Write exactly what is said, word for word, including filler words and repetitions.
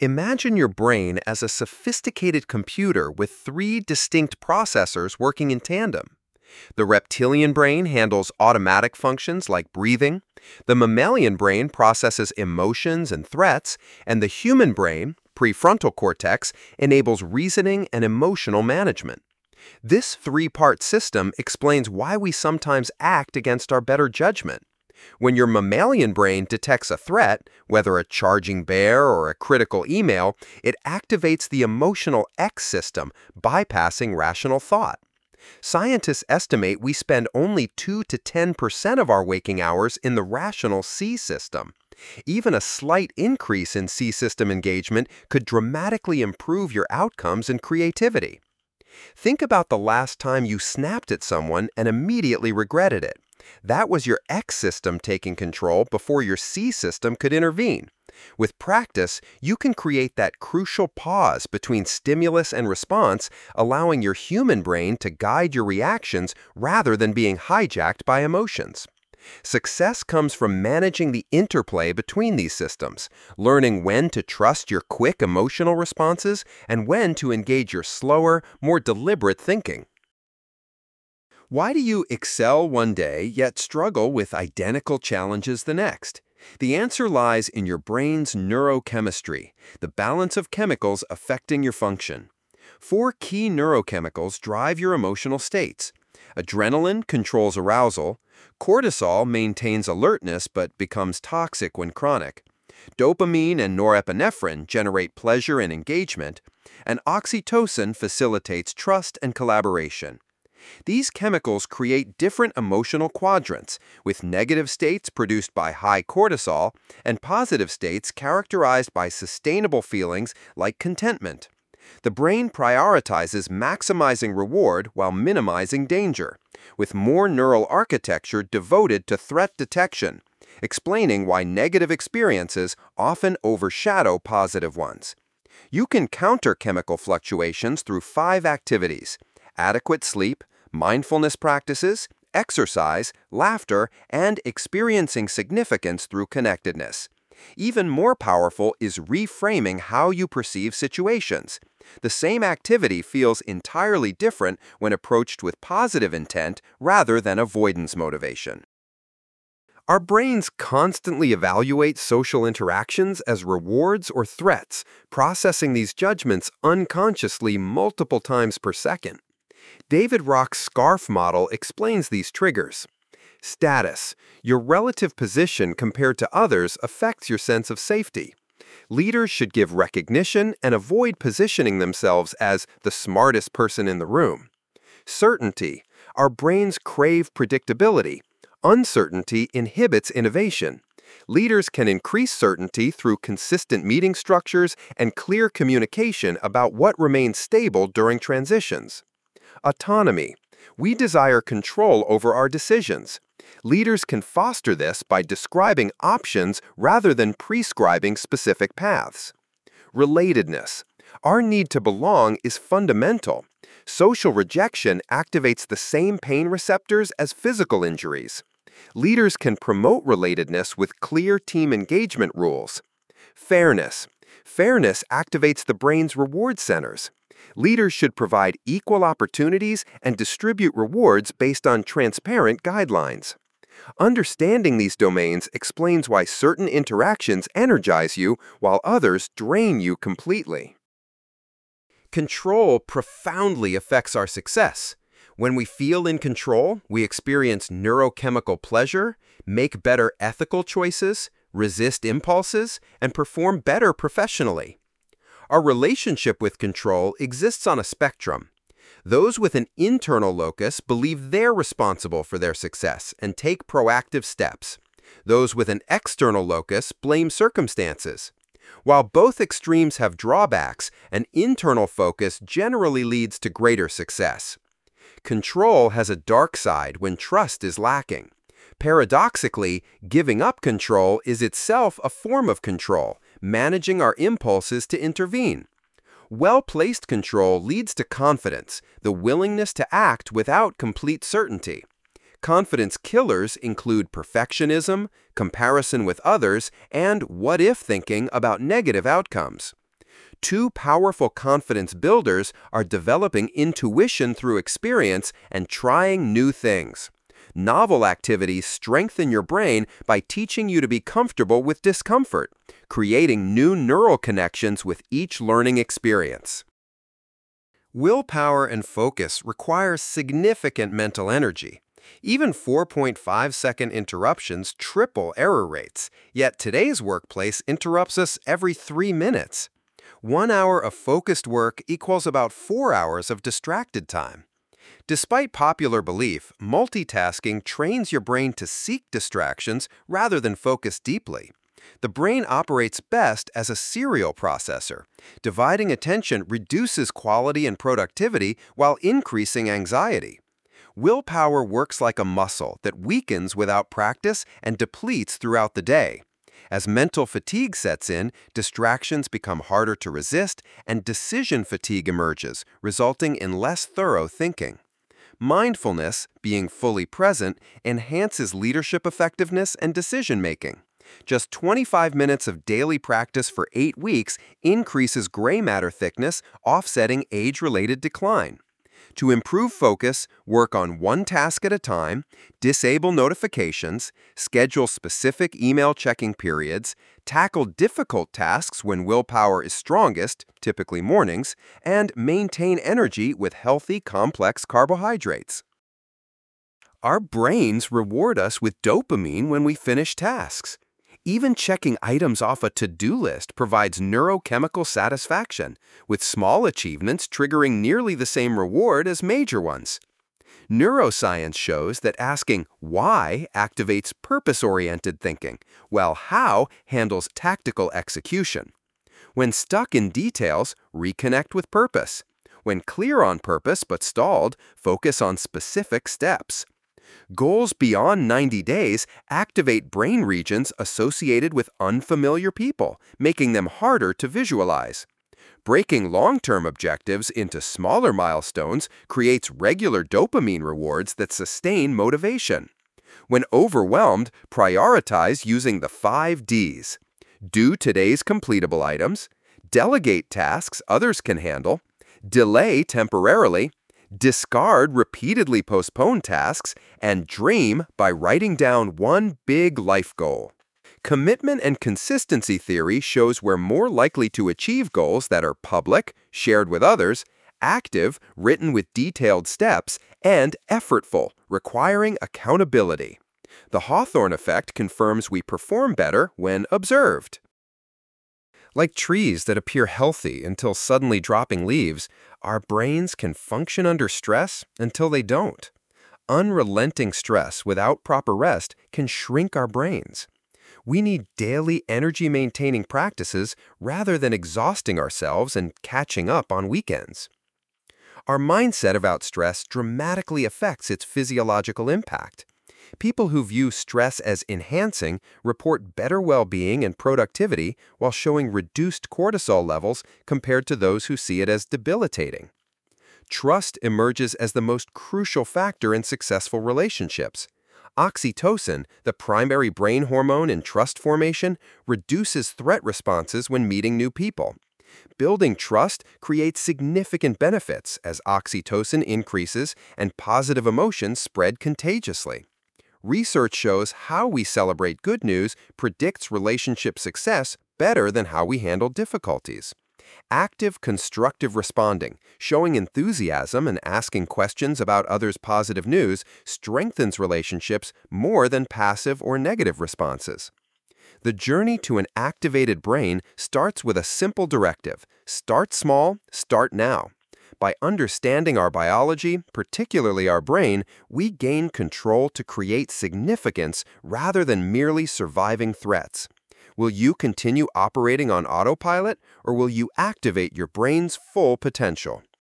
Imagine your brain as a sophisticated computer with three distinct processors working in tandem. The reptilian brain handles automatic functions like breathing, the mammalian brain processes emotions and threats, and the human brain, prefrontal cortex, enables reasoning and emotional management. This three-part system explains why we sometimes act against our better judgment. When your mammalian brain detects a threat, whether a charging bear or a critical email, it activates the emotional X system, bypassing rational thought. Scientists estimate we spend only two to ten percent of our waking hours in the rational C system. Even a slight increase in C system engagement could dramatically improve your outcomes and creativity. Think about the last time you snapped at someone and immediately regretted it. That was your X system taking control before your C system could intervene. With practice, you can create that crucial pause between stimulus and response, allowing your human brain to guide your reactions rather than being hijacked by emotions. Success comes from managing the interplay between these systems, learning when to trust your quick emotional responses and when to engage your slower, more deliberate thinking. Why do you excel one day yet struggle with identical challenges the next? The answer lies in your brain's neurochemistry, the balance of chemicals affecting your function. Four key neurochemicals drive your emotional states. Adrenaline controls arousal, cortisol maintains alertness but becomes toxic when chronic, dopamine and norepinephrine generate pleasure and engagement, and oxytocin facilitates trust and collaboration. These chemicals create different emotional quadrants, with negative states produced by high cortisol and positive states characterized by sustainable feelings like contentment. The brain prioritizes maximizing reward while minimizing danger, with more neural architecture devoted to threat detection, explaining why negative experiences often overshadow positive ones. You can counter chemical fluctuations through five activities: adequate sleep, mindfulness practices, exercise, laughter, and experiencing significance through connectedness. Even more powerful is reframing how you perceive situations. The same activity feels entirely different when approached with positive intent rather than avoidance motivation. Our brains constantly evaluate social interactions as rewards or threats, processing these judgments unconsciously multiple times per second. David Rock's SCARF model explains these triggers. Status. Your relative position compared to others affects your sense of safety. Leaders should give recognition and avoid positioning themselves as the smartest person in the room. Certainty. Our brains crave predictability. Uncertainty inhibits innovation. Leaders can increase certainty through consistent meeting structures and clear communication about what remains stable during transitions. Autonomy. We desire control over our decisions. Leaders can foster this by describing options rather than prescribing specific paths. Relatedness. Our need to belong is fundamental. Social rejection activates the same pain receptors as physical injuries. Leaders can promote relatedness with clear team engagement rules. Fairness. Fairness activates the brain's reward centers. Leaders should provide equal opportunities and distribute rewards based on transparent guidelines. Understanding these domains explains why certain interactions energize you while others drain you completely. Control profoundly affects our success. When we feel in control, we experience neurochemical pleasure, make better ethical choices, resist impulses, and perform better professionally. Our relationship with control exists on a spectrum. Those with an internal locus believe they're responsible for their success and take proactive steps. Those with an external locus blame circumstances. While both extremes have drawbacks, an internal focus generally leads to greater success. Control has a dark side when trust is lacking. Paradoxically, giving up control is itself a form of control, managing our impulses to intervene. Well-placed control leads to confidence, the willingness to act without complete certainty. Confidence killers include perfectionism, comparison with others, and what-if thinking about negative outcomes. Two powerful confidence builders are developing intuition through experience and trying new things. Novel activities strengthen your brain by teaching you to be comfortable with discomfort, creating new neural connections with each learning experience. Willpower and focus require significant mental energy. Even four point five second interruptions triple error rates, yet today's workplace interrupts us every three minutes. One hour of focused work equals about four hours of distracted time. Despite popular belief, multitasking trains your brain to seek distractions rather than focus deeply. The brain operates best as a serial processor. Dividing attention reduces quality and productivity while increasing anxiety. Willpower works like a muscle that weakens without practice and depletes throughout the day. As mental fatigue sets in, distractions become harder to resist and decision fatigue emerges, resulting in less thorough thinking. Mindfulness, being fully present, enhances leadership effectiveness and decision-making. Just twenty-five minutes of daily practice for eight weeks increases gray matter thickness, offsetting age-related decline. To improve focus, work on one task at a time, disable notifications, schedule specific email checking periods, tackle difficult tasks when willpower is strongest, typically mornings, and maintain energy with healthy, complex carbohydrates. Our brains reward us with dopamine when we finish tasks. Even checking items off a to-do list provides neurochemical satisfaction, with small achievements triggering nearly the same reward as major ones. Neuroscience shows that asking why activates purpose-oriented thinking, while how handles tactical execution. When stuck in details, reconnect with purpose. When clear on purpose but stalled, focus on specific steps. Goals beyond ninety days activate brain regions associated with unfamiliar people, making them harder to visualize. Breaking long-term objectives into smaller milestones creates regular dopamine rewards that sustain motivation. When overwhelmed, prioritize using the five Ds. Do today's completable items, delegate tasks others can handle, delay temporarily, discard repeatedly postponed tasks, and dream by writing down one big life goal. Commitment and consistency theory shows we're more likely to achieve goals that are public, shared with others, active, written with detailed steps, and effortful, requiring accountability. The Hawthorne effect confirms we perform better when observed. Like trees that appear healthy until suddenly dropping leaves, our brains can function under stress until they don't. Unrelenting stress without proper rest can shrink our brains. We need daily energy-maintaining practices rather than exhausting ourselves and catching up on weekends. Our mindset about stress dramatically affects its physiological impact. People who view stress as enhancing report better well-being and productivity while showing reduced cortisol levels compared to those who see it as debilitating. Trust emerges as the most crucial factor in successful relationships. Oxytocin, the primary brain hormone in trust formation, reduces threat responses when meeting new people. Building trust creates significant benefits as oxytocin increases and positive emotions spread contagiously. Research shows how we celebrate good news predicts relationship success better than how we handle difficulties. Active, constructive responding, showing enthusiasm and asking questions about others' positive news strengthens relationships more than passive or negative responses. The journey to an activated brain starts with a simple directive: start small, start now. By understanding our biology, particularly our brain, we gain control to create significance rather than merely surviving threats. Will you continue operating on autopilot, or will you activate your brain's full potential?